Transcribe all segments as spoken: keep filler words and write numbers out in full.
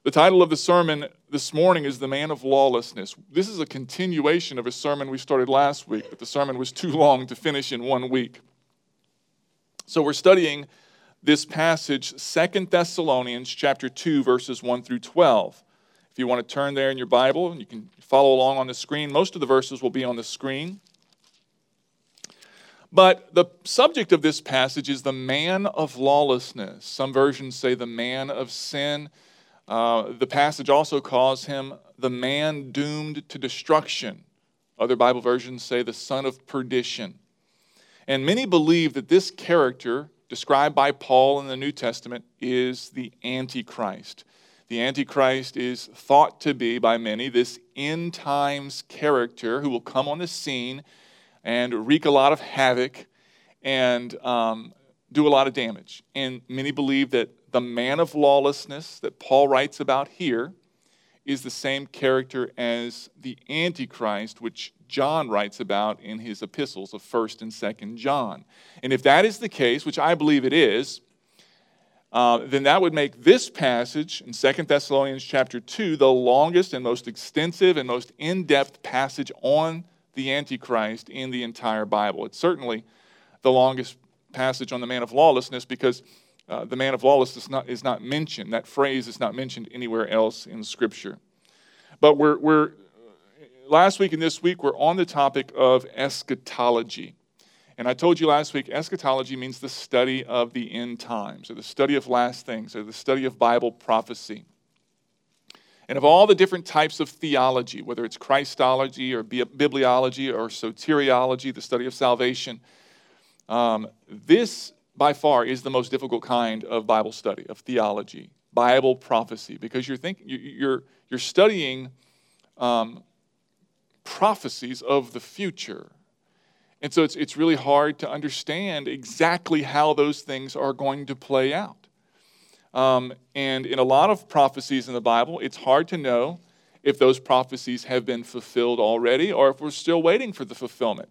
The title of the sermon this morning is The Man of Lawlessness. This is a continuation of a sermon we started last week, but the sermon was too long to finish in one week. So we're studying this passage, Second Thessalonians chapter two, verses one through twelve. If you want to turn there in your Bible, and you can follow along on the screen. Most of the verses will be on the screen. But the subject of this passage is the man of lawlessness. Some versions say the man of sin. Uh, the passage also calls him the man doomed to destruction. Other Bible versions say the son of perdition. And many believe that this character, described by Paul in the New Testament, is the Antichrist. The Antichrist is thought to be, by many, this end times character who will come on the scene and wreak a lot of havoc and um, do a lot of damage. And many believe that the man of lawlessness that Paul writes about here is the same character as the Antichrist, which John writes about in his epistles of First and Second John. And if that is the case, which I believe it is, uh, then that would make this passage in Second Thessalonians chapter two the longest and most extensive and most in-depth passage on the Antichrist in the entire Bible. It's certainly the longest passage on the man of lawlessness because uh, the man of lawlessness is not, is not mentioned. That phrase is not mentioned anywhere else in Scripture. But we're, we're last week and this week, we're on the topic of eschatology. And I told you last week, eschatology means the study of the end times, or the study of last things, or the study of Bible prophecy. And of all the different types of theology, whether it's Christology or bibliology or soteriology, the study of salvation, um, this by far is the most difficult kind of Bible study, of theology, Bible prophecy, because you're thinking, you're you're studying um, prophecies of the future. And so it's it's really hard to understand exactly how those things are going to play out. Um, and in a lot of prophecies in the Bible, it's hard to know if those prophecies have been fulfilled already or if we're still waiting for the fulfillment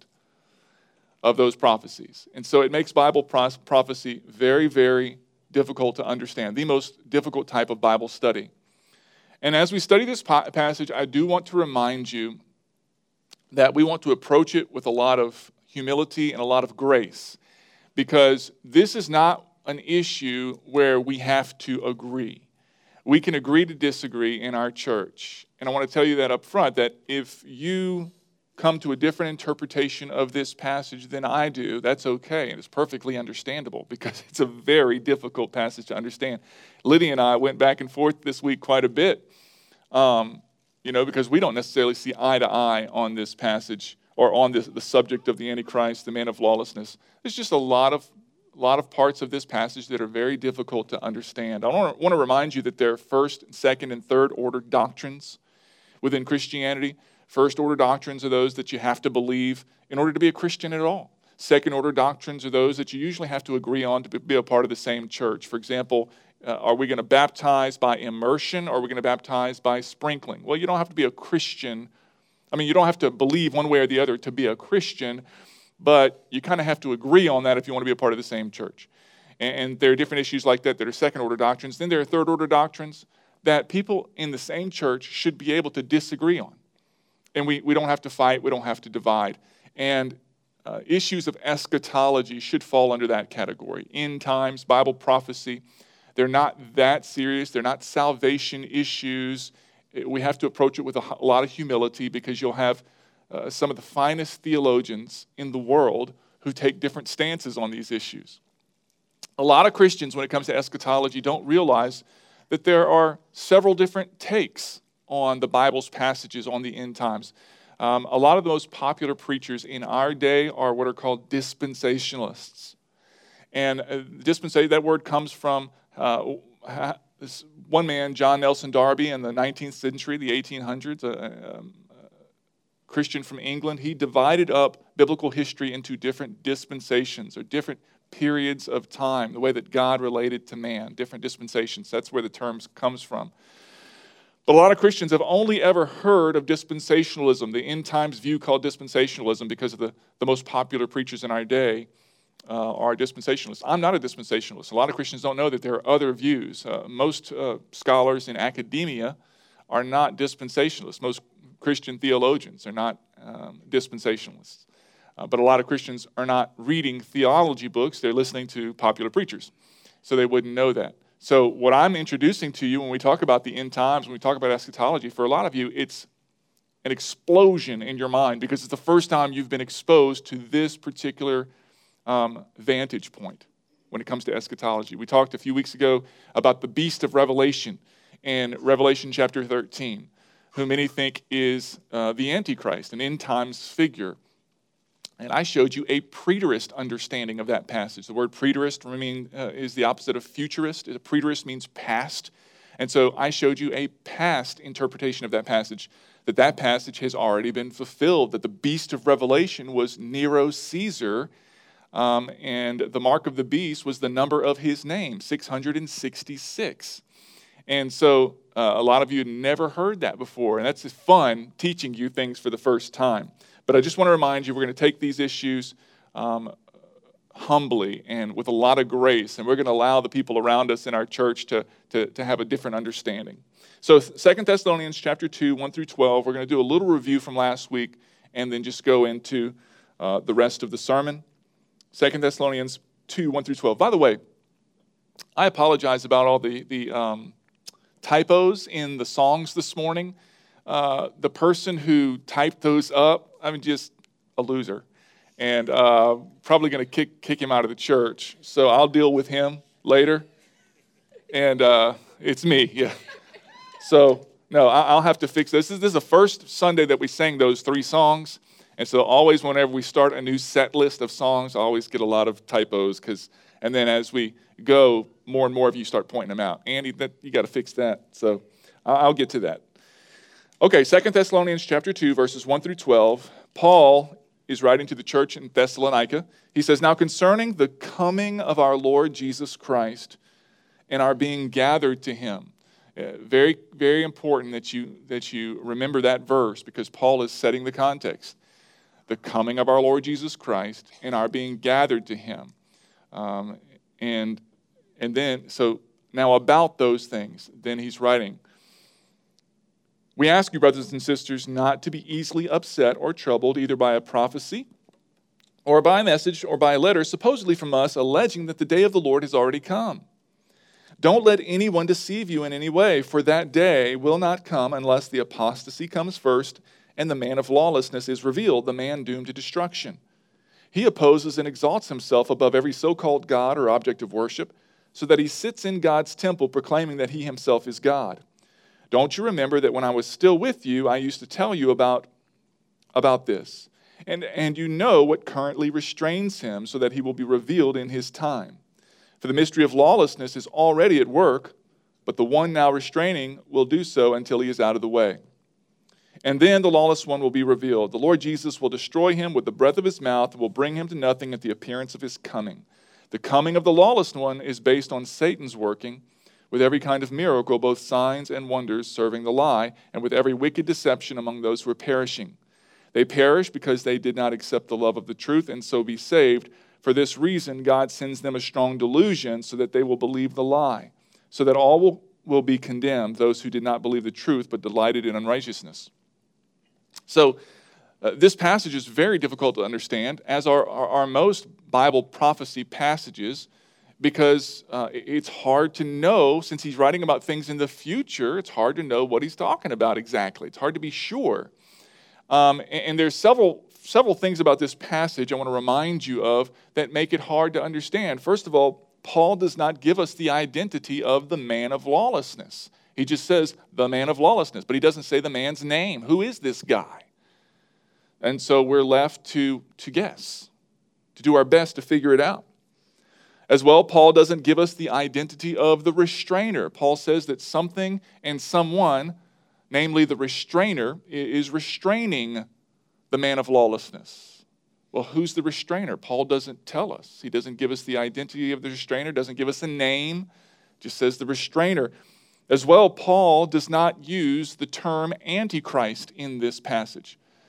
of those prophecies. And so it makes Bible pro- prophecy very, very difficult to understand, the most difficult type of Bible study. And as we study this pa- passage, I do want to remind you that we want to approach it with a lot of humility and a lot of grace, because this is not an issue where we have to agree. We can agree to disagree in our church. And I want to tell you that up front, that if you come to a different interpretation of this passage than I do, that's okay, and it's perfectly understandable, because it's a very difficult passage to understand. Lydia and I went back and forth this week quite a bit, um, you know, because we don't necessarily see eye to eye on this passage or on this, the subject of the Antichrist, the man of lawlessness. There's just a lot of A lot of parts of this passage that are very difficult to understand. I want to, want to remind you that there are first, second, and third order doctrines within Christianity. First order doctrines are those that you have to believe in order to be a Christian at all. Second order doctrines are those that you usually have to agree on to be a part of the same church. For example, uh, are we going to baptize by immersion, or are we going to baptize by sprinkling? Well, you don't have to be a Christian. I mean, you don't have to believe one way or the other to be a Christian, but you kind of have to agree on that if you want to be a part of the same church. And, and there are different issues like that that are second-order doctrines. Then there are third-order doctrines that people in the same church should be able to disagree on. And we, we don't have to fight. We don't have to divide. And uh, issues of eschatology should fall under that category. End times, Bible prophecy, they're not that serious. They're not salvation issues. We have to approach it with a, a lot of humility, because you'll have Uh, some of the finest theologians in the world who take different stances on these issues. A lot of Christians, when it comes to eschatology, don't realize that there are several different takes on the Bible's passages on the end times. Um, a lot of the most popular preachers in our day are what are called dispensationalists. And uh, dispensation, that word comes from uh, this one man, John Nelson Darby, in the nineteenth century, the eighteen hundreds, uh, um, Christian from England. He divided up biblical history into different dispensations, or different periods of time, the way that God related to man, different dispensations. That's where the term comes from. But a lot of Christians have only ever heard of dispensationalism, the end times view called dispensationalism, because of the, the most popular preachers in our day. uh, are dispensationalists. I'm not a dispensationalist. A lot of Christians don't know that there are other views. Uh, most uh, scholars in academia are not dispensationalists. Most Christian theologians are not um, dispensationalists. Uh, but a lot of Christians are not reading theology books. They're listening to popular preachers. So they wouldn't know that. So what I'm introducing to you when we talk about the end times, when we talk about eschatology, for a lot of you, it's an explosion in your mind because it's the first time you've been exposed to this particular um, vantage point when it comes to eschatology. We talked a few weeks ago about the beast of Revelation in Revelation chapter thirteen, who many think is uh, the Antichrist, an end times figure. And I showed you a preterist understanding of that passage. The word preterist mean, uh, is the opposite of futurist. A preterist means past. And so I showed you a past interpretation of that passage, that that passage has already been fulfilled, that the beast of Revelation was Nero Caesar, um, and the mark of the beast was the number of his name, six hundred sixty-six. And so uh, a lot of you had never heard that before, and that's fun teaching you things for the first time. But I just want to remind you, we're going to take these issues um, humbly and with a lot of grace, and we're going to allow the people around us in our church to, to, to have a different understanding. So Second Thessalonians chapter two, one through twelve, we're going to do a little review from last week and then just go into uh, the rest of the sermon. Second Thessalonians two, one through twelve. By the way, I apologize about all the, the um, typos in the songs this morning. Uh, the person who typed those up, I mean, just a loser. And uh, probably going to kick kick him out of the church. So I'll deal with him later. And uh, it's me, yeah. So, no, I'll have to fix this. This is the first Sunday that we sang those three songs. And so always whenever we start a new set list of songs, I always get a lot of typos. Cause, and then as we go, more and more of you start pointing them out. Andy, that, you got to fix that. So I'll get to that. Okay, Second Thessalonians chapter two, verses one through twelve. Paul is writing to the church in Thessalonica. He says, "Now concerning the coming of our Lord Jesus Christ and our being gathered to him." Uh, very, very important that you, that you remember that verse because Paul is setting the context. The coming of our Lord Jesus Christ and our being gathered to him. Um, and, and then, so now about those things, then he's writing, "We ask you, brothers and sisters, not to be easily upset or troubled either by a prophecy or by a message or by a letter supposedly from us alleging that the day of the Lord has already come. Don't let anyone deceive you in any way, for that day will not come unless the apostasy comes first and the man of lawlessness is revealed, the man doomed to destruction. He opposes and exalts himself above every so-called God or object of worship, so that he sits in God's temple proclaiming that he himself is God. Don't you remember that when I was still with you, I used to tell you about, about this? And, and you know what currently restrains him so that he will be revealed in his time. For the mystery of lawlessness is already at work, but the one now restraining will do so until he is out of the way. And then the lawless one will be revealed. The Lord Jesus will destroy him with the breath of his mouth and will bring him to nothing at the appearance of his coming. The coming of the lawless one is based on Satan's working, with every kind of miracle, both signs and wonders serving the lie, and with every wicked deception among those who are perishing. They perish because they did not accept the love of the truth and so be saved. For this reason, God sends them a strong delusion so that they will believe the lie, so that all will, will be condemned, those who did not believe the truth but delighted in unrighteousness." So uh, this passage is very difficult to understand, as are, are, are most Bible prophecy passages, because uh, it's hard to know, since he's writing about things in the future, it's hard to know what he's talking about exactly. It's hard to be sure. Um, and, and there's several several things about this passage I want to remind you of that make it hard to understand. First of all, Paul does not give us the identity of the man of lawlessness. He just says the man of lawlessness, but he doesn't say the man's name. Who is this guy? And so we're left to, to guess, to do our best to figure it out. As well, Paul doesn't give us the identity of the restrainer. Paul says that something and someone, namely the restrainer, is restraining the man of lawlessness. Well, who's the restrainer? Paul doesn't tell us. He doesn't give us the identity of the restrainer, doesn't give us a name, just says the restrainer. As well, Paul does not use the term Antichrist in this passage.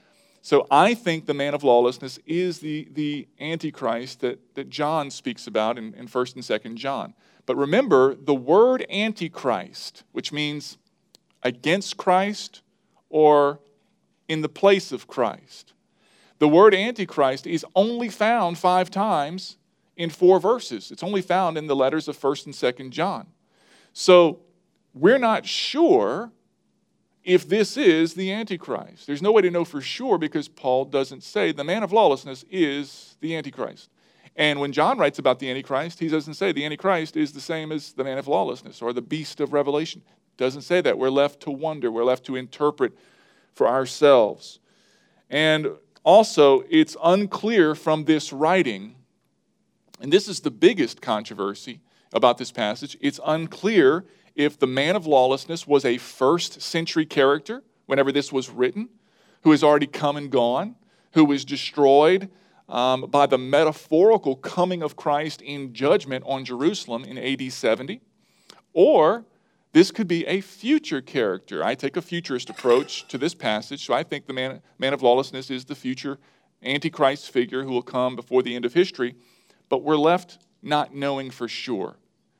So I think the man of lawlessness is the, the Antichrist that, that John speaks about in, in first and second John. But remember, the word Antichrist, which means against Christ or in the place of Christ. The word Antichrist is only found five times in four verses. It's only found in the letters of first and second John. So we're not sure if this is the Antichrist. There's no way to know for sure because Paul doesn't say the man of lawlessness is the Antichrist. And when John writes about the Antichrist, he doesn't say the Antichrist is the same as the man of lawlessness or the beast of Revelation. Doesn't say that. We're left to wonder. We're left to interpret for ourselves. And also, it's unclear from this writing, and this is the biggest controversy about this passage, it's unclear if the man of lawlessness was a first century character whenever this was written, who has already come and gone, who was destroyed um, by the metaphorical coming of Christ in judgment on Jerusalem in A D seventy, or this could be a future character. I take a futurist approach to this passage, so I think the man, man of lawlessness is the future Antichrist figure who will come before the end of history, but we're left not knowing for sure.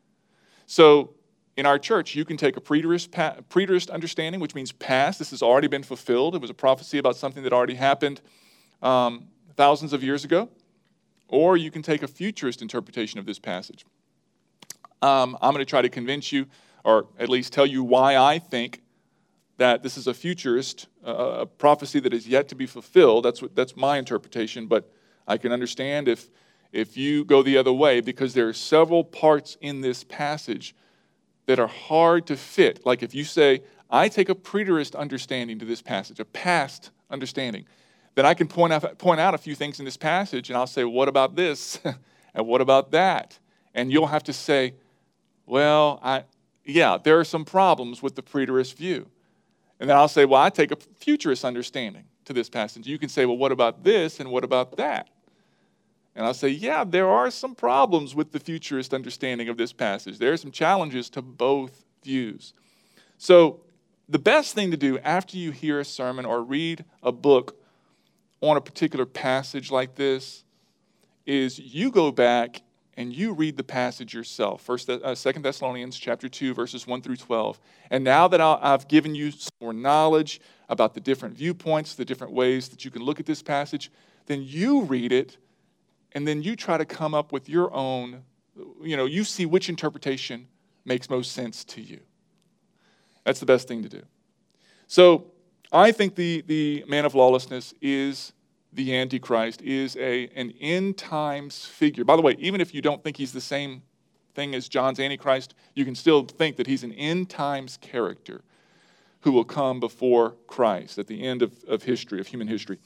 So in our church, you can take a preterist, preterist understanding, which means past. This has already been fulfilled. It was a prophecy about something that already happened um, thousands of years ago. Or you can take a futurist interpretation of this passage. Um, I'm going to try to convince you, or at least tell you why I think that this is a futurist, uh, a prophecy that is yet to be fulfilled. That's what, that's my interpretation, but I can understand if, if you go the other way, because there are several parts in this passage that are hard to fit. Like if you say, I take a preterist understanding to this passage, a past understanding, then I can point out, point out a few things in this passage, and I'll say, what about this? And what about that? And you'll have to say, well, I, yeah, there are some problems with the preterist view. And then I'll say, well, I take a futurist understanding to this passage. You can say, well, what about this and what about that? And I'll say, yeah, there are some problems with the futurist understanding of this passage. There are some challenges to both views. So the best thing to do after you hear a sermon or read a book on a particular passage like this is you go back and you read the passage yourself. First, uh, Second Thessalonians chapter two, verses one through twelve. And now that I'll, I've given you some more knowledge about the different viewpoints, the different ways that you can look at this passage, then you read it, and then you try to come up with your own, you know, you see which interpretation makes most sense to you. That's the best thing to do. So I think the, the man of lawlessness is the Antichrist, is a, an end times figure. By the way, even if you don't think he's the same thing as John's Antichrist, you can still think that he's an end times character who will come before Christ at the end of, of history, of human history.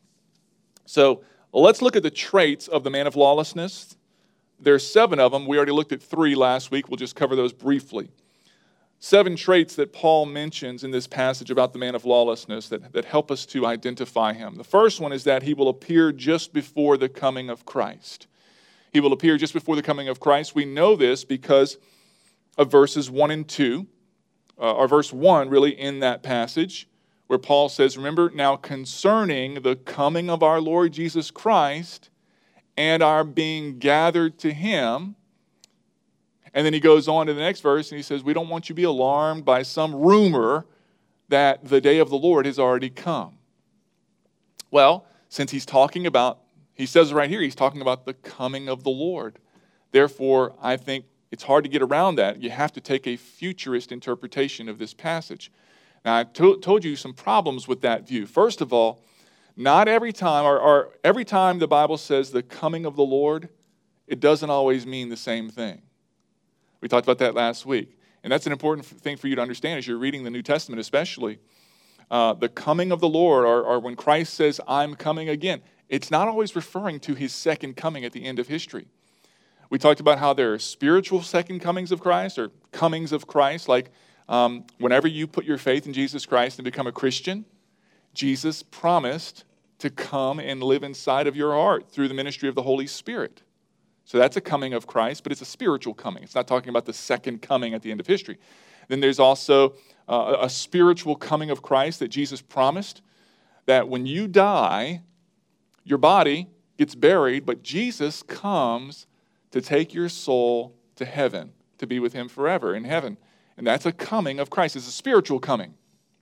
So let's look at the traits of the man of lawlessness. There's seven of them. We already looked at three last week. We'll just cover those briefly. Seven traits that Paul mentions in this passage about the man of lawlessness that, that help us to identify him. The first one is that he will appear just before the coming of Christ. He will appear just before the coming of Christ. We know this because of verses one and two, uh, or verse one really in that passage, where Paul says, remember, now concerning the coming of our Lord Jesus Christ and our being gathered to him. And then he goes on to the next verse and he says, we don't want you to be alarmed by some rumor that the day of the Lord has already come. Well, since he's talking about, he says right here, he's talking about the coming of the Lord. Therefore, I think it's hard to get around that. You have to take a futurist interpretation of this passage. Now, I to- told you some problems with that view. First of all, not every time, or, or every time the Bible says the coming of the Lord, it doesn't always mean the same thing. We talked about that last week. And that's an important thing for you to understand as you're reading the New Testament especially. Uh, the coming of the Lord, or, or when Christ says, I'm coming again, it's not always referring to his second coming at the end of history. We talked about how there are spiritual second comings of Christ, or comings of Christ, like um, whenever you put your faith in Jesus Christ and become a Christian, Jesus promised to come and live inside of your heart through the ministry of the Holy Spirit. So that's a coming of Christ, but it's a spiritual coming. It's not talking about the second coming at the end of history. Then there's also uh, a spiritual coming of Christ that Jesus promised that when you die, your body gets buried, but Jesus comes to take your soul to heaven, to be with him forever in heaven. And that's a coming of Christ. It's a spiritual coming.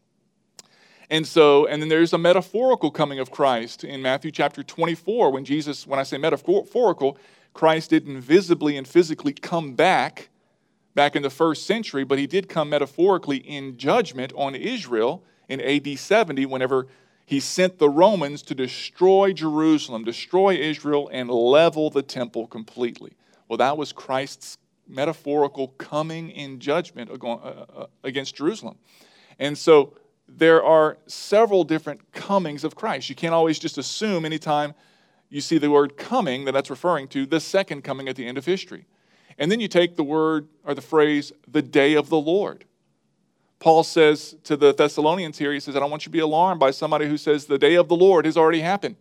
And so, and then there's a metaphorical coming of Christ in Matthew chapter twenty-four, when Jesus, when I say metaphorical, Christ didn't visibly and physically come back, back in the first century, but he did come metaphorically in judgment on Israel in A D seventy, whenever he sent the Romans to destroy Jerusalem, destroy Israel, and level the temple completely. Well, that was Christ's metaphorical coming in judgment against Jerusalem. And so there are several different comings of Christ. You can't always just assume anytime you see the word coming that that's referring to the second coming at the end of history. And then you take the word or the phrase, the day of the Lord. Paul says to the Thessalonians here, he says, I don't want you to be alarmed by somebody who says the day of the Lord has already happened.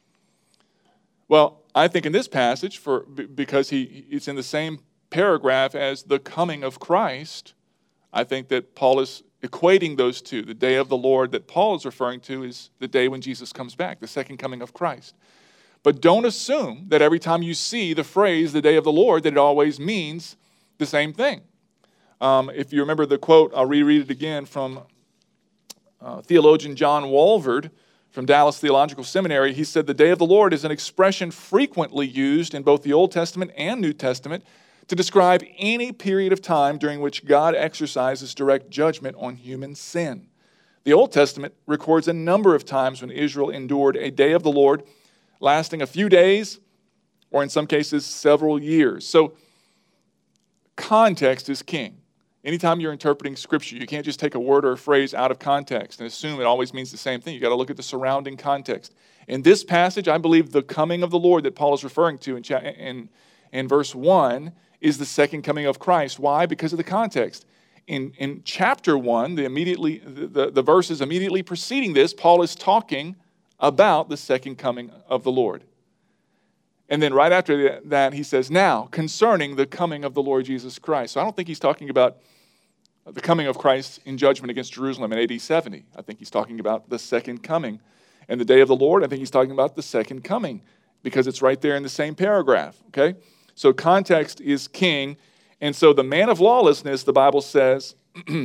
Well, I think in this passage, for because he it's in the same paragraph as the coming of Christ, I think that Paul is equating those two. The day of the Lord that Paul is referring to is the day when Jesus comes back, the second coming of Christ. But don't assume that every time you see the phrase, the day of the Lord, that it always means the same thing. Um, if you remember the quote, I'll reread it again from uh, theologian John Walvoord from Dallas Theological Seminary. He said, the day of the Lord is an expression frequently used in both the Old Testament and New Testament to describe any period of time during which God exercises direct judgment on human sin. The Old Testament records a number of times when Israel endured a day of the Lord lasting a few days, or in some cases, several years. So, context is king. Anytime you're interpreting Scripture, you can't just take a word or a phrase out of context and assume it always means the same thing. You've got to look at the surrounding context. In this passage, I believe the coming of the Lord that Paul is referring to in, cha- in, in verse one is the second coming of Christ. Why? Because of the context. In, in chapter one, the, immediately, the, the verses immediately preceding this, Paul is talking about the second coming of the Lord. And then right after that, he says, now, concerning the coming of the Lord Jesus Christ. So I don't think he's talking about the coming of Christ in judgment against Jerusalem in A D seventy. I think he's talking about the second coming. And the day of the Lord, I think he's talking about the second coming, because it's right there in the same paragraph, okay? So context is king. And so the man of lawlessness, the Bible says,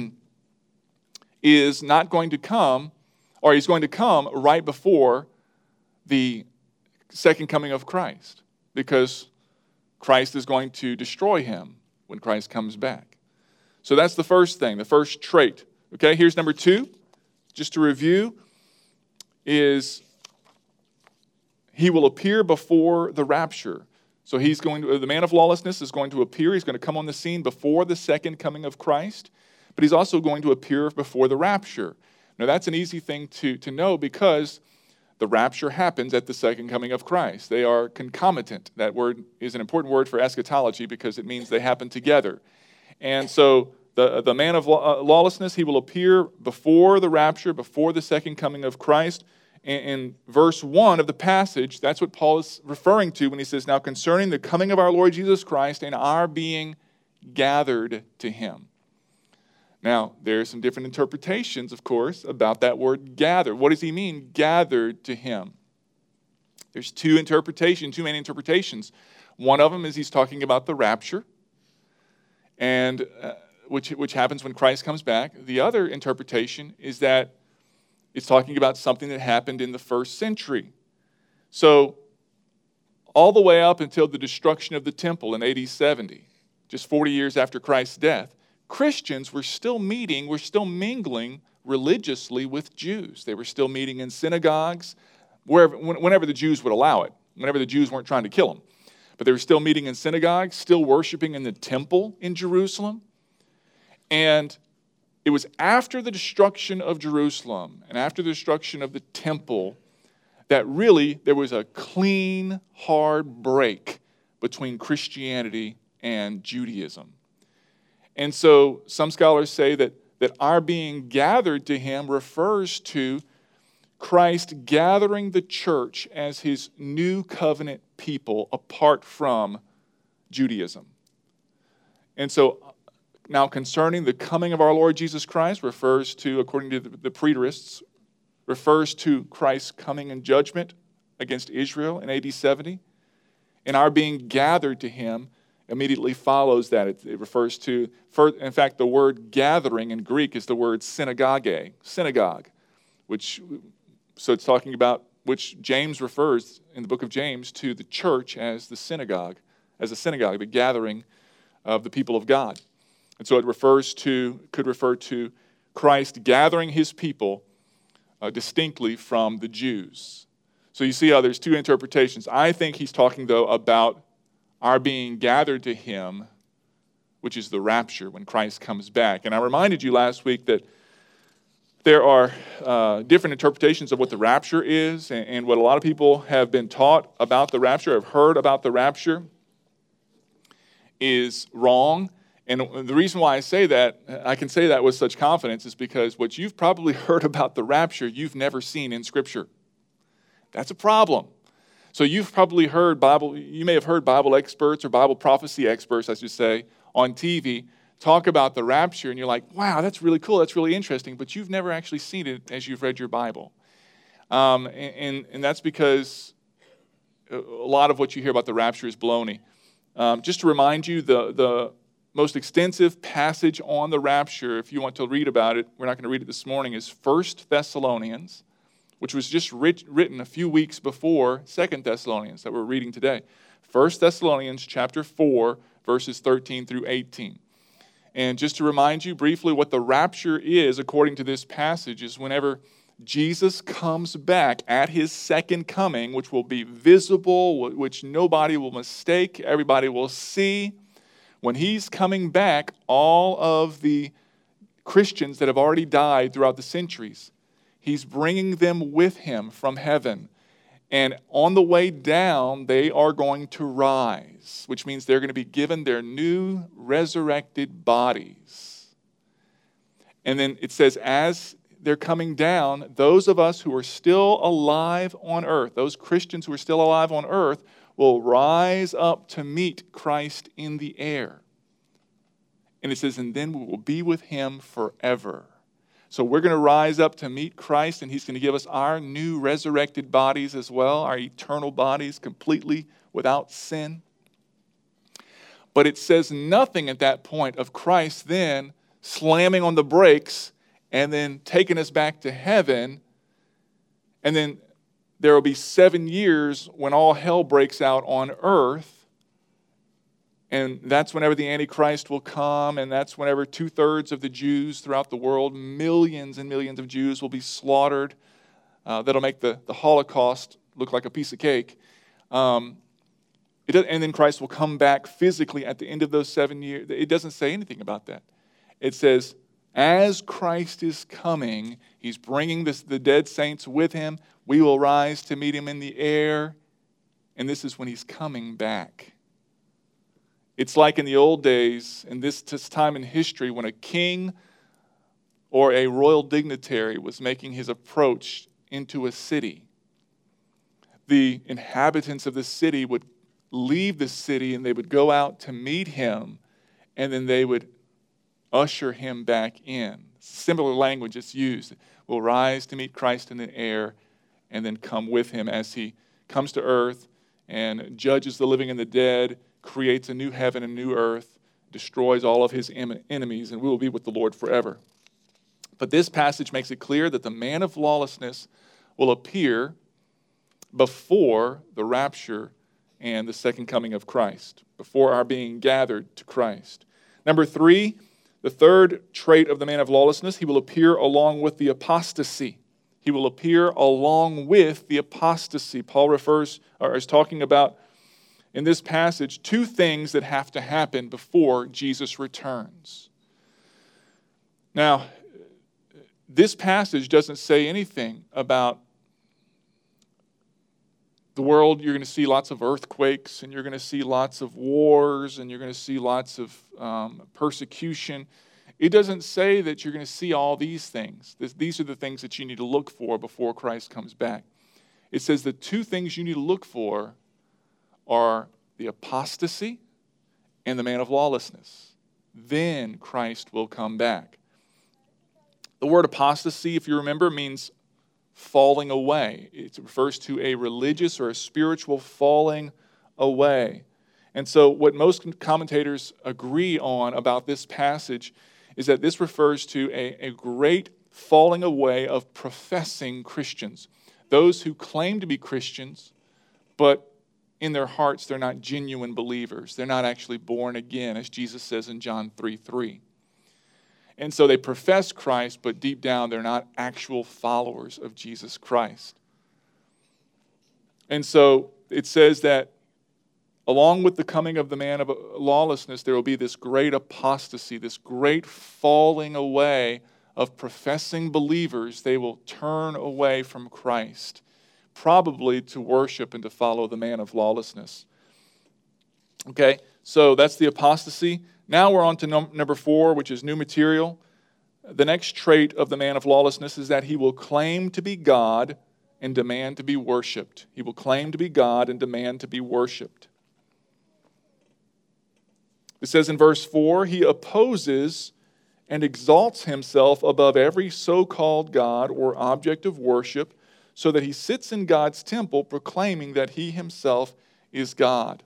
is not going to come, or he's going to come right before the second coming of Christ, because Christ is going to destroy him when Christ comes back. So that's the first thing, the first trait. Okay, here's number two, just to review, is he will appear before the rapture. So he's going to, the man of lawlessness is going to appear. He's going to come on the scene before the second coming of Christ, but he's also going to appear before the rapture. Now that's an easy thing to, to know, because the rapture happens at the second coming of Christ. They are concomitant. That word is an important word for eschatology because it means they happen together. And so the, the man of lawlessness, he will appear before the rapture, before the second coming of Christ. In, in verse one of the passage, that's what Paul is referring to when he says, now concerning the coming of our Lord Jesus Christ and our being gathered to him. Now, there are some different interpretations, of course, about that word gather. What does he mean, gathered to him? There's two interpretations, two main interpretations. One of them is he's talking about the rapture, and uh, which, which happens when Christ comes back. The other interpretation is that it's talking about something that happened in the first century. So, all the way up until the destruction of the temple in A D seventy, just forty years after Christ's death, Christians were still meeting, were still mingling religiously with Jews. They were still meeting in synagogues, wherever, whenever the Jews would allow it, whenever the Jews weren't trying to kill them. But they were still meeting in synagogues, still worshiping in the temple in Jerusalem. And it was after the destruction of Jerusalem and after the destruction of the temple that really there was a clean, hard break between Christianity and Judaism. And so some scholars say that, that our being gathered to him refers to Christ gathering the church as his new covenant people apart from Judaism. And so now concerning the coming of our Lord Jesus Christ refers to, according to the, the preterists, refers to Christ's coming in judgment against Israel in A D seventy. And our being gathered to him immediately follows that. It, it refers to, in fact, the word gathering in Greek is the word synagogue, synagogue, which, so it's talking about, which James refers in the book of James to the church as the synagogue, as a synagogue, the gathering of the people of God. And so it refers to, could refer to Christ gathering his people uh, distinctly from the Jews. So you see how there's two interpretations. I think he's talking, though, about our being gathered to him, which is the rapture, when Christ comes back. And I reminded you last week that there are uh, different interpretations of what the rapture is, and, and what a lot of people have been taught about the rapture, have heard about the rapture, is wrong. And the reason why I say that, I can say that with such confidence, is because what you've probably heard about the rapture, you've never seen in Scripture. That's a problem. So you've probably heard Bible, you may have heard Bible experts or Bible prophecy experts, I should say, on T V talk about the rapture, and you're like, wow, that's really cool, that's really interesting, but you've never actually seen it as you've read your Bible. Um, and, and, and that's because a lot of what you hear about the rapture is baloney. Um, just to remind you, the, the most extensive passage on the rapture, if you want to read about it, we're not going to read it this morning, is First Thessalonians, which was just writ- written a few weeks before Second Thessalonians that we're reading today. First Thessalonians chapter four, verses thirteen through eighteen. And just to remind you briefly what the rapture is, according to this passage, is whenever Jesus comes back at his second coming, which will be visible, which nobody will mistake, everybody will see. When he's coming back, all of the Christians that have already died throughout the centuries, he's bringing them with him from heaven. And on the way down, they are going to rise, which means they're going to be given their new resurrected bodies. And then it says, as they're coming down, those of us who are still alive on earth, those Christians who are still alive on earth, will rise up to meet Christ in the air. And it says, and then we will be with him forever. So we're going to rise up to meet Christ, and he's going to give us our new resurrected bodies as well, our eternal bodies, completely without sin. But it says nothing at that point of Christ then slamming on the brakes and then taking us back to heaven. And then there will be seven years when all hell breaks out on earth. And that's whenever the Antichrist will come, and that's whenever two-thirds of the Jews throughout the world, millions and millions of Jews, will be slaughtered. Uh, that'll make the, the Holocaust look like a piece of cake. Um, it, and then Christ will come back physically at the end of those seven years. It doesn't say anything about that. It says, as Christ is coming, he's bringing this, the dead saints with him. We will rise to meet him in the air. And this is when he's coming back. It's like in the old days, in this, this time in history, when a king or a royal dignitary was making his approach into a city. The inhabitants of the city would leave the city and they would go out to meet him, and then they would usher him back in. Similar language is used. We'll rise to meet Christ in the air and then come with him as he comes to earth and judges the living and the dead, creates a new heaven and new earth, destroys all of his em- enemies, and we will be with the Lord forever. But this passage makes it clear that the man of lawlessness will appear before the rapture and the second coming of Christ, before our being gathered to Christ. Number three, the third trait of the man of lawlessness, he will appear along with the apostasy. He will appear along with the apostasy. Paul refers, or is talking about in this passage, two things that have to happen before Jesus returns. Now, this passage doesn't say anything about the world. You're going to see lots of earthquakes, and you're going to see lots of wars, and you're going to see lots of um, persecution. It doesn't say that you're going to see all these things. This, these are the things that you need to look for before Christ comes back. It says the two things you need to look for are the apostasy and the man of lawlessness. Then Christ will come back. The word apostasy, if you remember, means falling away. It refers to a religious or a spiritual falling away. And so what most commentators agree on about this passage is that this refers to a, a great falling away of professing Christians. Those who claim to be Christians, but in their hearts they're not genuine believers. They're not actually born again, as Jesus says in John three three. And so they profess Christ, but deep down they're not actual followers of Jesus Christ. And so it says that along with the coming of the man of lawlessness, there will be this great apostasy, this great falling away of professing believers. They will turn away from Christ, probably to worship and to follow the man of lawlessness. Okay, so that's the apostasy. Now we're on to num- number four, which is new material. The next trait of the man of lawlessness is that he will claim to be God and demand to be worshipped. He will claim to be God and demand to be worshipped. It says in verse four, he opposes and exalts himself above every so-called God or object of worship, so that he sits in God's temple proclaiming that he himself is God.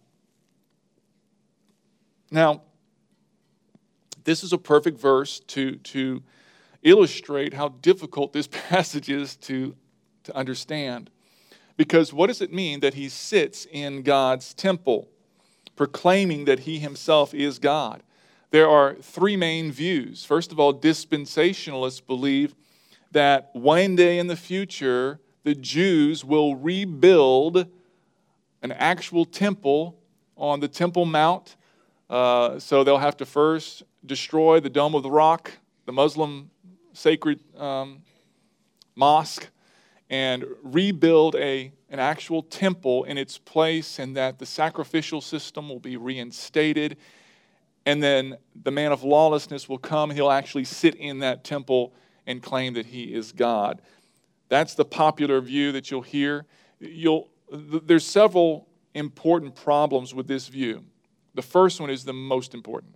Now, this is a perfect verse to, to illustrate how difficult this passage is to, to understand. Because what does it mean that he sits in God's temple, proclaiming that he himself is God? There are three main views. First of all, dispensationalists believe that one day in the future, the Jews will rebuild an actual temple on the Temple Mount. Uh, so they'll have to first destroy the Dome of the Rock, the Muslim sacred um, mosque, and rebuild a, an actual temple in its place, and that the sacrificial system will be reinstated. And then the man of lawlessness will come. He'll actually sit in that temple and claim that he is God. That's the popular view that you'll hear. You'll, there's several important problems with this view. The first one is the most important.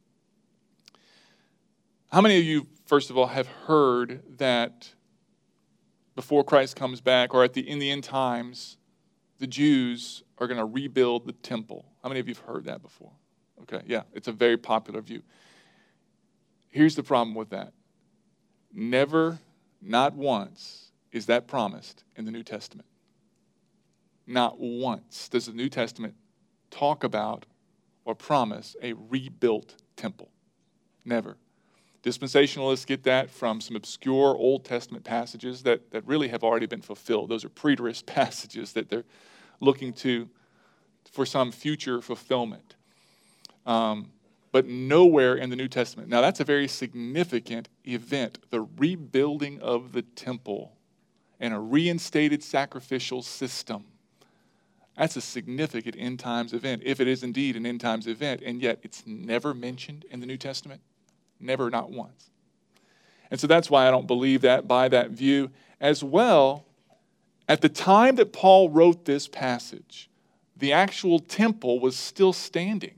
How many of you, first of all, have heard that before Christ comes back, or at the in the end times, the Jews are going to rebuild the temple? How many of you have heard that before? Okay, yeah, it's a very popular view. Here's the problem with that. Never, not once, is that promised in the New Testament. Not once does the New Testament talk about or promise a rebuilt temple. Never. Dispensationalists get that from some obscure Old Testament passages that, that really have already been fulfilled. Those are preterist passages that they're looking to for some future fulfillment. Um, but nowhere in the New Testament. Now, that's a very significant event, the rebuilding of the temple and a reinstated sacrificial system. That's a significant end times event, if it is indeed an end times event, and yet it's never mentioned in the New Testament. Never, not once. And so that's why I don't believe that, by that view. As well, at the time that Paul wrote this passage, the actual temple was still standing.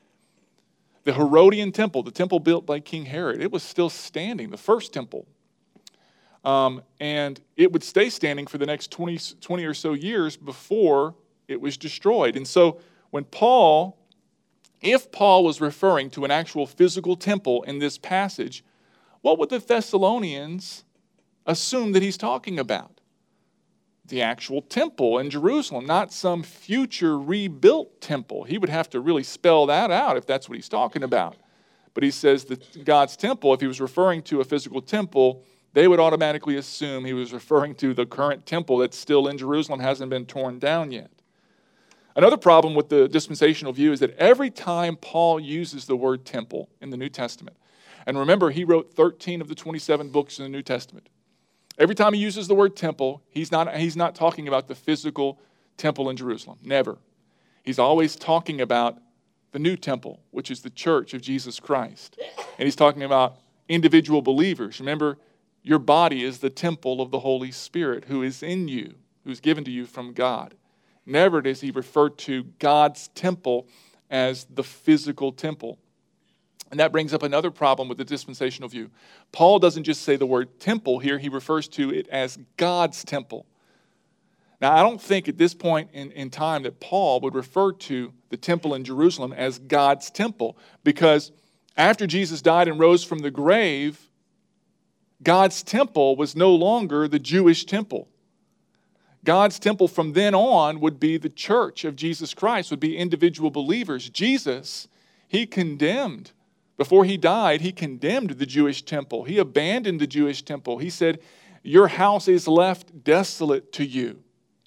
The Herodian temple, the temple built by King Herod, it was still standing, the first temple. Um, and it would stay standing for the next twenty, twenty or so years before it was destroyed. And so when Paul, if Paul was referring to an actual physical temple in this passage, what would the Thessalonians assume that he's talking about? The actual temple in Jerusalem, not some future rebuilt temple. He would have to really spell that out if that's what he's talking about. But he says that God's temple, if he was referring to a physical temple, they would automatically assume he was referring to the current temple that's still in Jerusalem, hasn't been torn down yet. Another problem with the dispensational view is that every time Paul uses the word temple in the New Testament, and remember, he wrote thirteen of the twenty-seven books in the New Testament. Every time he uses the word temple, he's not, he's not talking about the physical temple in Jerusalem. Never. He's always talking about the new temple, which is the church of Jesus Christ. And he's talking about individual believers. Remember, your body is the temple of the Holy Spirit who is in you, who's given to you from God. Never does he refer to God's temple as the physical temple. And that brings up another problem with the dispensational view. Paul doesn't just say the word temple here, he refers to it as God's temple. Now, I don't think at this point in, in time that Paul would refer to the temple in Jerusalem as God's temple, because after Jesus died and rose from the grave, God's temple was no longer the Jewish temple. God's temple from then on would be the church of Jesus Christ, would be individual believers. Jesus, he condemned, before he died, he condemned the Jewish temple. He abandoned the Jewish temple. He said, your house is left desolate to you.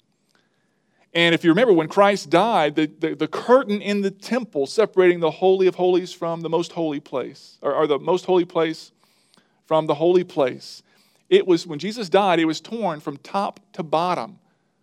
And if you remember, when Christ died, the, the, the curtain in the temple separating the Holy of Holies from the most holy place, or, or the most holy place from the holy place, it was, when Jesus died, it was torn from top to bottom,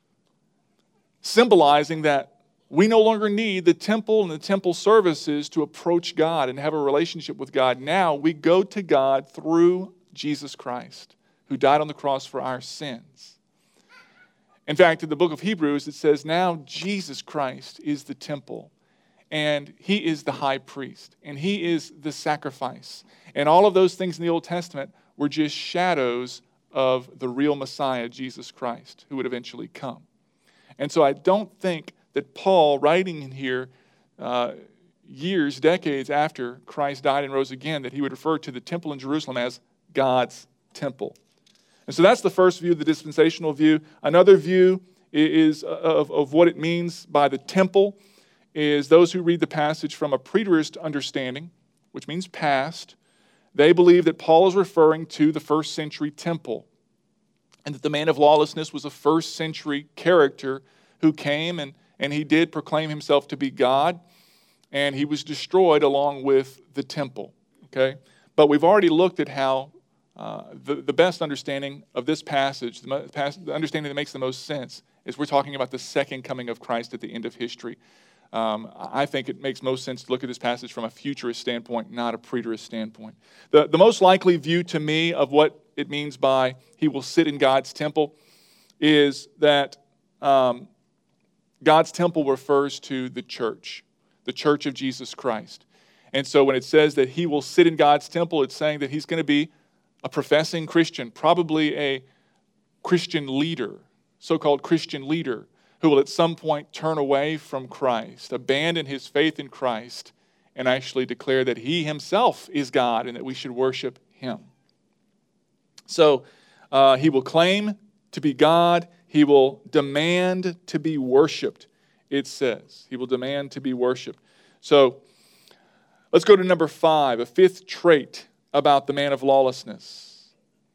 symbolizing that we no longer need the temple and the temple services to approach God and have a relationship with God. Now we go to God through Jesus Christ, who died on the cross for our sins. In fact, in the book of Hebrews, it says, now Jesus Christ is the temple, and he is the high priest, and he is the sacrifice. And all of those things in the Old Testament were just shadows of the real Messiah, Jesus Christ, who would eventually come. And so I don't think that Paul, writing in here uh, years, decades after Christ died and rose again, that he would refer to the temple in Jerusalem as God's temple. And so that's the first view, the dispensational view. Another view is of, of what it means by the temple is those who read the passage from a preterist understanding, which means past. They believe that Paul is referring to the first century temple, and that the man of lawlessness was a first century character who came and, and he did proclaim himself to be God, and he was destroyed along with the temple. Okay? But we've already looked at how uh, the, the best understanding of this passage, the, pas- the understanding that makes the most sense, is we're talking about the second coming of Christ at the end of history. Um, I think it makes most sense to look at this passage from a futurist standpoint, not a preterist standpoint. The, the most likely view to me of what it means by he will sit in God's temple is that um, God's temple refers to the church, the church of Jesus Christ. And so when it says that he will sit in God's temple, it's saying that he's going to be a professing Christian, probably a Christian leader, so-called Christian leader, who will at some point turn away from Christ, abandon his faith in Christ, and actually declare that he himself is God and that we should worship him. So uh, he will claim to be God. He will demand to be worshiped, it says. He will demand to be worshiped. So let's go to number five, a fifth trait about the man of lawlessness.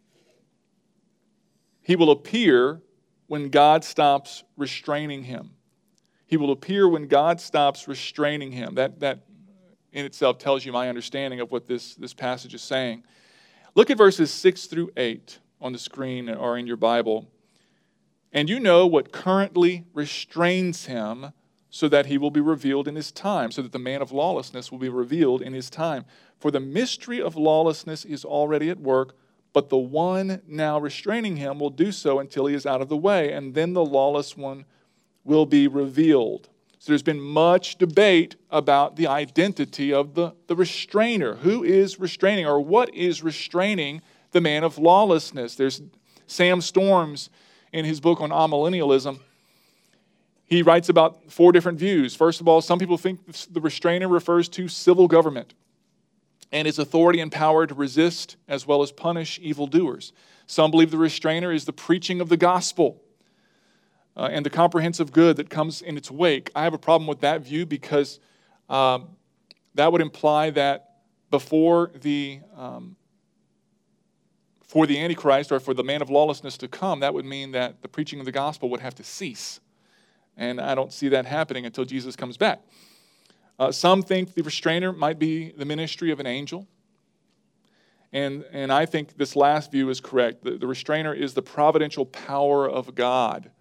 He will appear when God stops restraining him. He will appear when God stops restraining him. That, that in itself tells you my understanding of what this, this passage is saying. Look at verses six through eight on the screen or in your Bible. And you know what currently restrains him, so that he will be revealed in his time, so that the man of lawlessness will be revealed in his time. For the mystery of lawlessness is already at work, but the one now restraining him will do so until he is out of the way, and then the lawless one will be revealed. So there's been much debate about the identity of the, the restrainer. Who is restraining, or what is restraining the man of lawlessness? There's Sam Storms in his book on amillennialism. He writes about four different views. First of all, some people think the restrainer refers to civil government and its authority and power to resist as well as punish evildoers. Some believe the restrainer is the preaching of the gospel uh, and the comprehensive good that comes in its wake. I have a problem with that view because um, that would imply that before the um, for the Antichrist or for the man of lawlessness to come, that would mean that the preaching of the gospel would have to cease. And I don't see that happening until Jesus comes back. Uh, some think the restrainer might be the ministry of an angel. And, and I think this last view is correct. The, the restrainer is the providential power of God,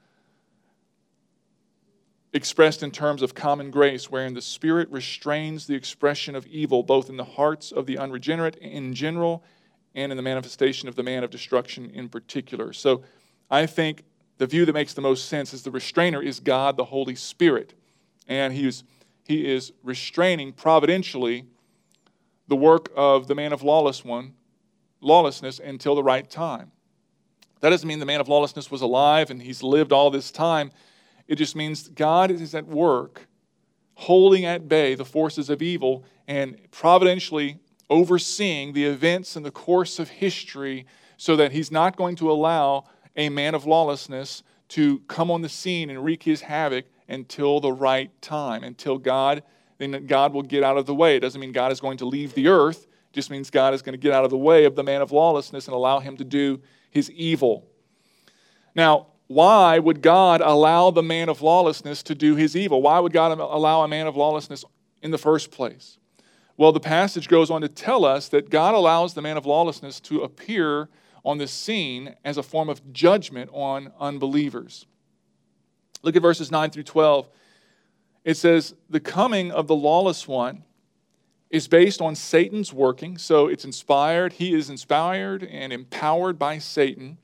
expressed in terms of common grace, wherein the Spirit restrains the expression of evil, both in the hearts of the unregenerate in general and in the manifestation of the man of destruction in particular. So I think the view that makes the most sense is the restrainer is God, the Holy Spirit. And he is, he is restraining providentially the work of the man of lawless one, lawlessness until the right time. That doesn't mean the man of lawlessness was alive and he's lived all this time. It just means God is at work, holding at bay the forces of evil and providentially overseeing the events and the course of history so that he's not going to allow a man of lawlessness to come on the scene and wreak his havoc until the right time, until God, then God will get out of the way. It doesn't mean God is going to leave the earth. It just means God is going to get out of the way of the man of lawlessness and allow him to do his evil. Now, why would God allow the man of lawlessness to do his evil? Why would God allow a man of lawlessness in the first place? Well, the passage goes on to tell us that God allows the man of lawlessness to appear on the scene as a form of judgment on unbelievers. Look at verses nine through twelve. It says, the coming of the lawless one is based on Satan's working. So it's inspired. He is inspired and empowered by Satan,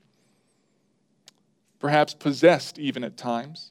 perhaps possessed even at times.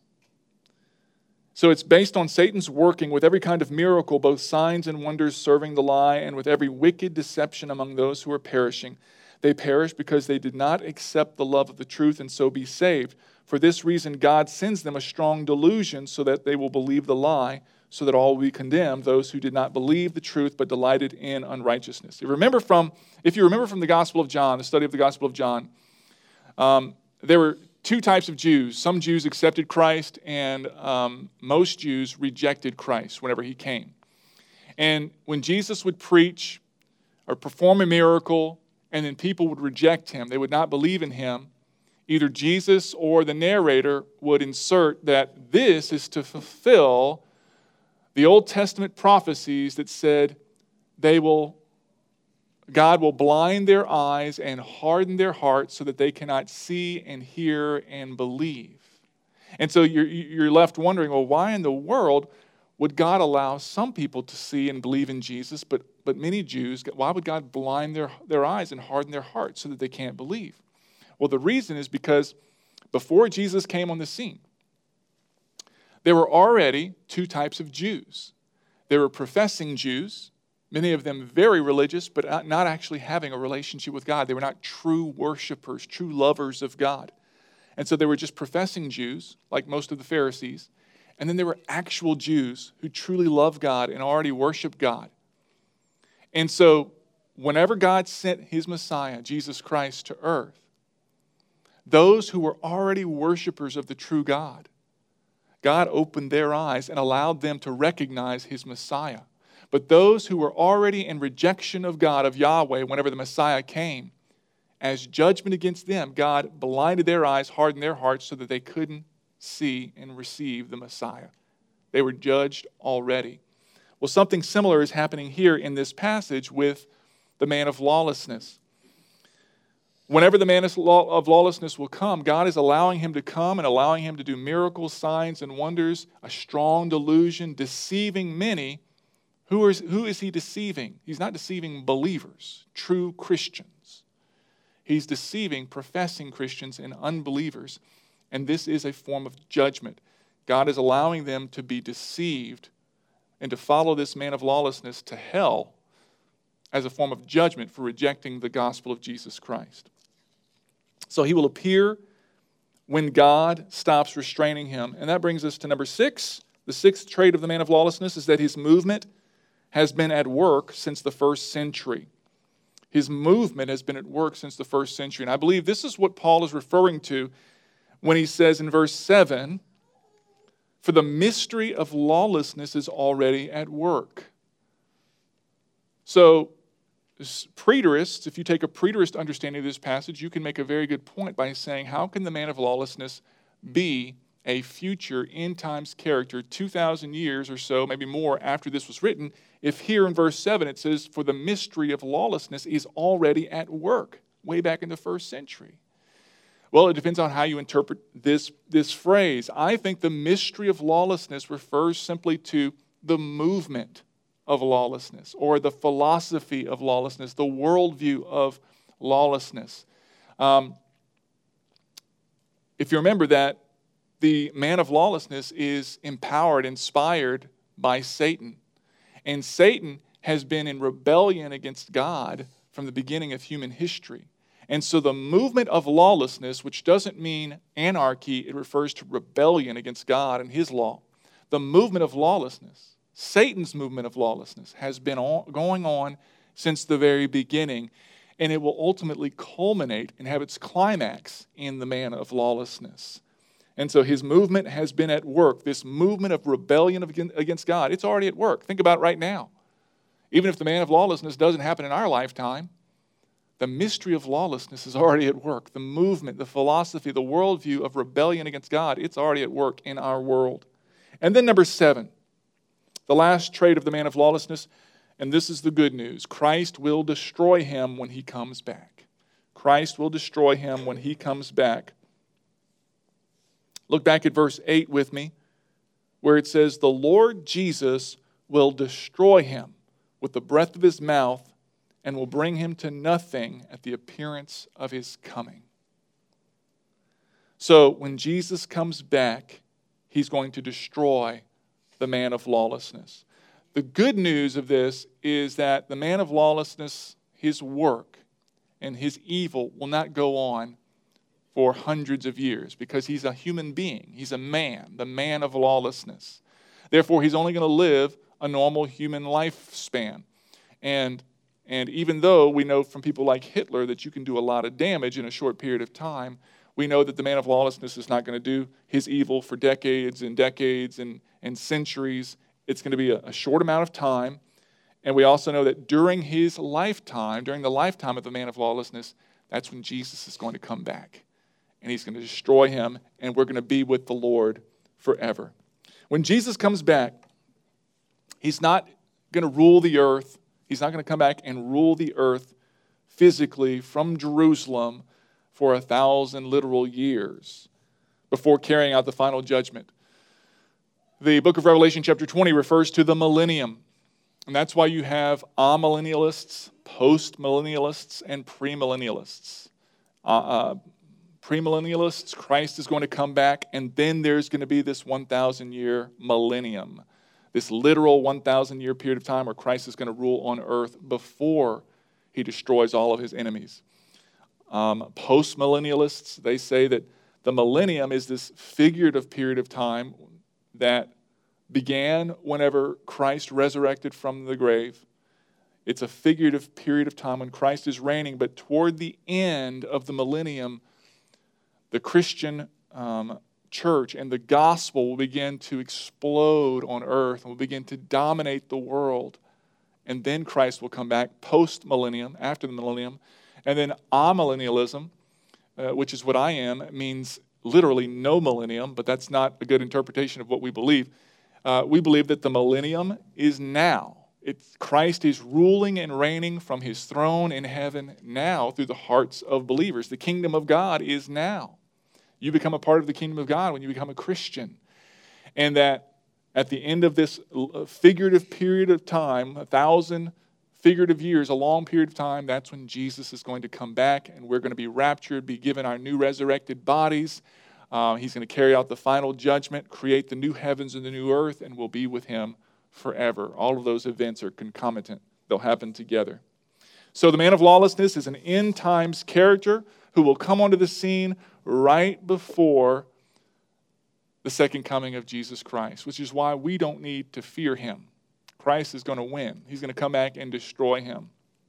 So it's based on Satan's working with every kind of miracle, both signs and wonders serving the lie, and with every wicked deception among those who are perishing. They perish because they did not accept the love of the truth and so be saved. For this reason, God sends them a strong delusion so that they will believe the lie, so that all will be condemned, those who did not believe the truth but delighted in unrighteousness. You remember from, if you remember from the Gospel of John, the study of the Gospel of John, um, there were two types of Jews. Some Jews accepted Christ, and um, most Jews rejected Christ whenever he came. And when Jesus would preach or perform a miracle, and then people would reject him, they would not believe in him, either Jesus or the narrator would insert that this is to fulfill the Old Testament prophecies that said they will, God will blind their eyes and harden their hearts so that they cannot see and hear and believe. And so you're, you're left wondering, well, why in the world would God allow some people to see and believe in Jesus, but, but many Jews, why would God blind their, their eyes and harden their hearts so that they can't believe? Well, the reason is because before Jesus came on the scene, there were already two types of Jews. There were professing Jews, many of them very religious, but not actually having a relationship with God. They were not true worshipers, true lovers of God. And so they were just professing Jews, like most of the Pharisees. And then there were actual Jews who truly love God and already worship God. And so whenever God sent his Messiah, Jesus Christ, to earth, those who were already worshipers of the true God, God opened their eyes and allowed them to recognize his Messiah. But those who were already in rejection of God, of Yahweh, whenever the Messiah came, as judgment against them, God blinded their eyes, hardened their hearts so that they couldn't see and receive the Messiah. They were judged already. Well, something similar is happening here in this passage with the man of lawlessness. Whenever the man of lawlessness will come, God is allowing him to come and allowing him to do miracles, signs, and wonders, a strong delusion, deceiving many. Who is, who is he deceiving? He's not deceiving believers, true Christians. He's deceiving professing Christians and unbelievers. And this is a form of judgment. God is allowing them to be deceived and to follow this man of lawlessness to hell as a form of judgment for rejecting the gospel of Jesus Christ. So he will appear when God stops restraining him. And that brings us to number six. The sixth trait of the man of lawlessness is that his movement has been at work since the first century. His movement has been at work since the first century. And I believe this is what Paul is referring to when he says in verse seven, for the mystery of lawlessness is already at work. So, preterists, if you take a preterist understanding of this passage, you can make a very good point by saying, how can the man of lawlessness be a future end times character two thousand years or so, maybe more after this was written, if here in verse seven it says, for the mystery of lawlessness is already at work, way back in the first century? Well, it depends on how you interpret this, this phrase. I think the mystery of lawlessness refers simply to the movement of lawlessness, or the philosophy of lawlessness, the worldview of lawlessness. Um, if you remember that, the man of lawlessness is empowered, inspired by Satan. And Satan has been in rebellion against God from the beginning of human history. And so the movement of lawlessness, which doesn't mean anarchy, it refers to rebellion against God and his law. The movement of lawlessness, Satan's movement of lawlessness, has been on, going on since the very beginning, and it will ultimately culminate and have its climax in the man of lawlessness. And so his movement has been at work. This movement of rebellion against God, it's already at work. Think about it right now. Even if the man of lawlessness doesn't happen in our lifetime, the mystery of lawlessness is already at work. The movement, the philosophy, the worldview of rebellion against God, it's already at work in our world. And then number seven, the last trait of the man of lawlessness, and this is the good news. Christ will destroy him when he comes back. Christ will destroy him when he comes back. Look back at verse eight with me, where it says, the Lord Jesus will destroy him with the breath of his mouth and will bring him to nothing at the appearance of his coming. So when Jesus comes back, he's going to destroy the man of lawlessness. The good news of this is that the man of lawlessness, his work and his evil will not go on for hundreds of years because he's a human being. He's a man, the man of lawlessness. Therefore, he's only going to live a normal human lifespan. And, and even though we know from people like Hitler that you can do a lot of damage in a short period of time, we know that the man of lawlessness is not going to do his evil for decades and decades and, and centuries. It's going to be a, a short amount of time. And we also know that during his lifetime, during the lifetime of the man of lawlessness, that's when Jesus is going to come back. And he's going to destroy him, and we're going to be with the Lord forever. When Jesus comes back, he's not going to rule the earth. He's not going to come back and rule the earth physically from Jerusalem for a thousand literal years before carrying out the final judgment. The book of Revelation chapter twenty refers to the millennium. And that's why you have amillennialists, post-millennialists, and premillennialists. Uh, uh, premillennialists, Christ is going to come back, and then there's going to be this one thousand year millennium, this literal one thousand year period of time where Christ is going to rule on earth before he destroys all of his enemies. Um, post-millennialists, they say that the millennium is this figurative period of time that began whenever Christ resurrected from the grave. It's a figurative period of time when Christ is reigning, but toward the end of the millennium, the Christian um, church and the gospel will begin to explode on earth and will begin to dominate the world. And then Christ will come back post-millennium, after the millennium. And then amillennialism, uh, which is what I am, means literally no millennium, but that's not a good interpretation of what we believe. Uh, we believe that the millennium is now. It's, Christ is ruling and reigning from his throne in heaven now through the hearts of believers. The kingdom of God is now. You become a part of the kingdom of God when you become a Christian. And that at the end of this figurative period of time, a thousand figurative years, a long period of time, that's when Jesus is going to come back and we're going to be raptured, be given our new resurrected bodies. Uh, he's going to carry out the final judgment, create the new heavens and the new earth, and we'll be with him forever. All of those events are concomitant. They'll happen together. So the man of lawlessness is an end times character who will come onto the scene right before the second coming of Jesus Christ, which is why we don't need to fear him. Christ is going to win. He's going to come back and destroy him.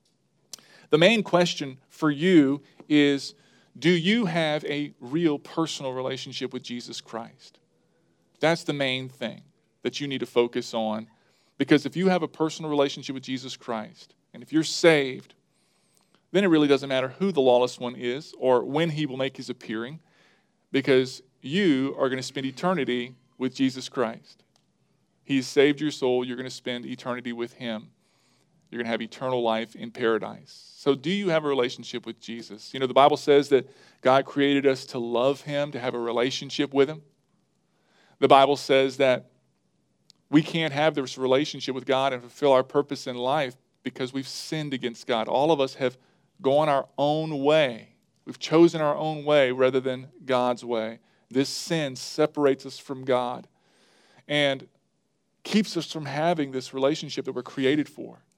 The main question for you is, do you have a real personal relationship with Jesus Christ? That's the main thing that you need to focus on. Because if you have a personal relationship with Jesus Christ, and if you're saved, then it really doesn't matter who the lawless one is or when he will make his appearing, because you are going to spend eternity with Jesus Christ. He's saved your soul. You're going to spend eternity with him. You're going to have eternal life in paradise. So do you have a relationship with Jesus? You know, the Bible says that God created us to love him, to have a relationship with him. The Bible says that we can't have this relationship with God and fulfill our purpose in life because we've sinned against God. All of us have gone our own way. We've chosen our own way rather than God's way. This sin separates us from God and keeps us from having this relationship that we're created for.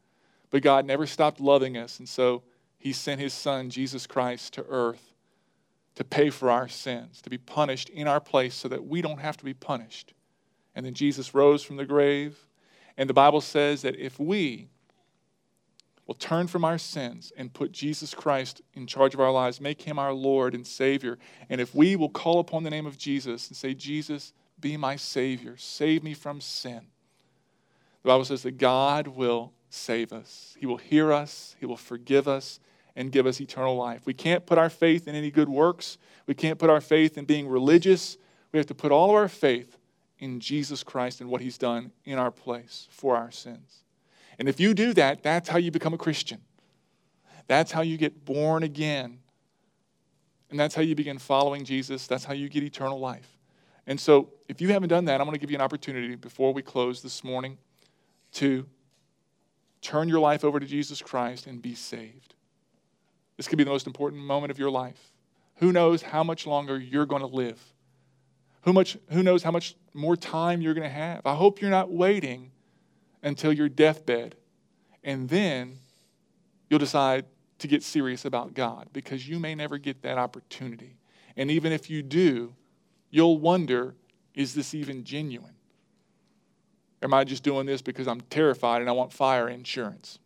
But God never stopped loving us, and so he sent his son, Jesus Christ, to earth to pay for our sins, to be punished in our place so that we don't have to be punished. And then Jesus rose from the grave, and the Bible says that if we will turn from our sins and put Jesus Christ in charge of our lives, make him our Lord and Savior, and if we will call upon the name of Jesus and say, Jesus, be my Savior, save me from sin, the Bible says that God will save us. He will hear us, he will forgive us, and give us eternal life. We can't put our faith in any good works. We can't put our faith in being religious. We have to put all of our faith in Jesus Christ and what he's done in our place for our sins. And if you do that, that's how you become a Christian. That's how you get born again. And that's how you begin following Jesus. That's how you get eternal life. And so if you haven't done that, I'm going to give you an opportunity before we close this morning to turn your life over to Jesus Christ and be saved. This could be the most important moment of your life. Who knows how much longer you're going to live? Who much? Who knows how much more time you're going to have? I hope you're not waiting until your deathbed, and then you'll decide to get serious about God, because you may never get that opportunity. And even if you do, you'll wonder, is this even genuine? Or am I just doing this because I'm terrified and I want fire insurance?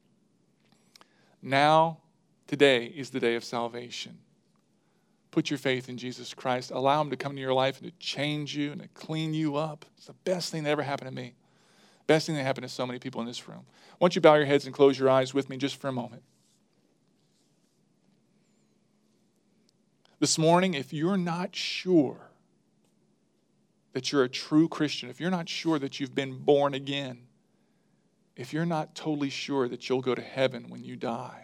Now, today is the day of salvation. Put your faith in Jesus Christ. Allow him to come into your life and to change you and to clean you up. It's the best thing that ever happened to me. Best thing that happened to so many people in this room. Why don't you bow your heads and close your eyes with me just for a moment. This morning, if you're not sure that you're a true Christian, if you're not sure that you've been born again, if you're not totally sure that you'll go to heaven when you die,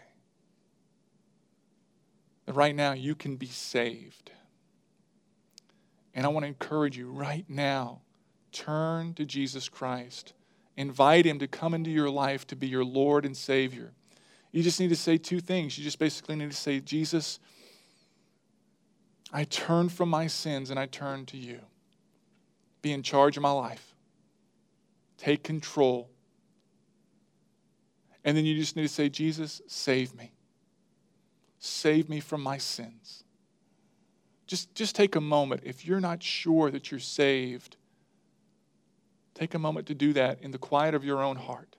that right now you can be saved. And I want to encourage you right now, turn to Jesus Christ. Invite him to come into your life to be your Lord and Savior. You just need to say two things. You just basically need to say, Jesus, I turn from my sins and I turn to you. Be in charge of my life. Take control. And then you just need to say, Jesus, save me. Save me from my sins. Just, just take a moment. If you're not sure that you're saved, take a moment to do that in the quiet of your own heart.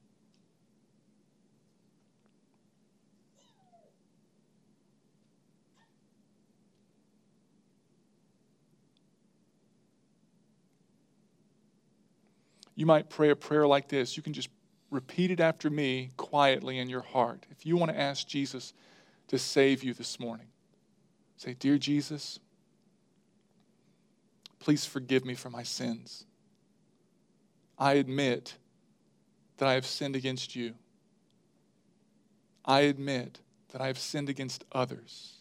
You might pray a prayer like this. You can just repeat it after me quietly in your heart. If you want to ask Jesus to save you this morning, say, Dear Jesus, please forgive me for my sins. I admit that I have sinned against you. I admit that I have sinned against others.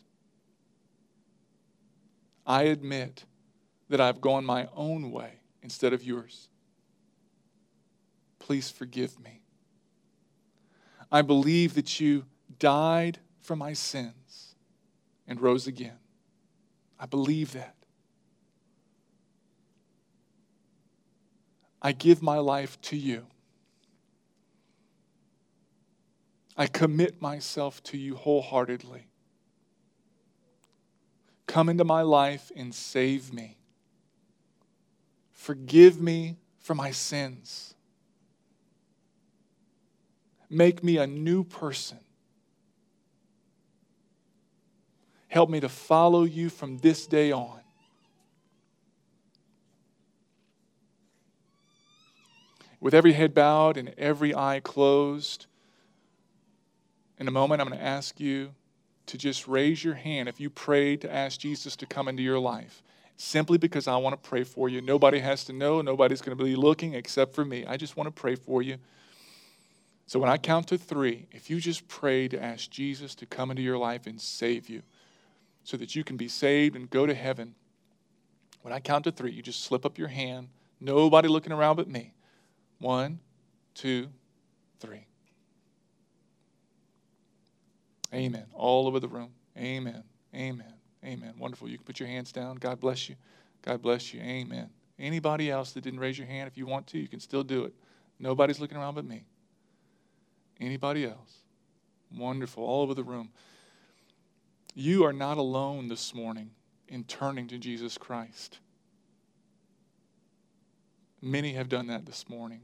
I admit that I've gone my own way instead of yours. Please forgive me. I believe that you died for my sins and rose again. I believe that. I give my life to you. I commit myself to you wholeheartedly. Come into my life and save me. Forgive me for my sins. Make me a new person. Help me to follow you from this day on. With every head bowed and every eye closed, in a moment I'm going to ask you to just raise your hand if you prayed to ask Jesus to come into your life. Simply because I want to pray for you. Nobody has to know. Nobody's going to be looking except for me. I just want to pray for you. So when I count to three, if you just pray to ask Jesus to come into your life and save you so that you can be saved and go to heaven, when I count to three, you just slip up your hand. Nobody looking around but me. One, two, three. Amen. All over the room. Amen. Amen. Amen. Wonderful. You can put your hands down. God bless you. God bless you. Amen. Anybody else that didn't raise your hand, if you want to, you can still do it. Nobody's looking around but me. Anybody else? Wonderful. All over the room. You are not alone this morning in turning to Jesus Christ. Many have done that this morning.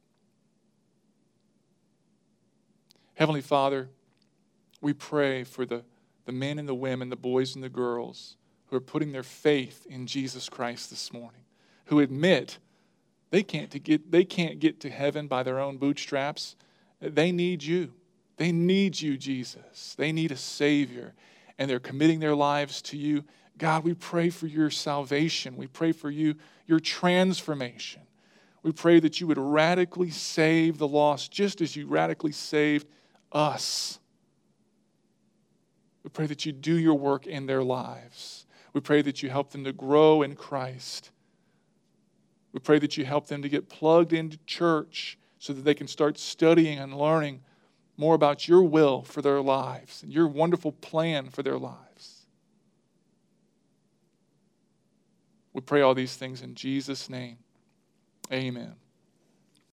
Heavenly Father, we pray for the, the men and the women, the boys and the girls who are putting their faith in Jesus Christ this morning, who admit they can't, to get, they can't get to heaven by their own bootstraps. They need you. They need you, Jesus. They need a Savior, and they're committing their lives to you. God, we pray for your salvation. We pray for you, your transformation. We pray that you would radically save the lost just as you radically saved us. We pray that you do your work in their lives. We pray that you help them to grow in Christ. We pray that you help them to get plugged into church so that they can start studying and learning more about your will for their lives and your wonderful plan for their lives. We pray all these things in Jesus' name. Amen.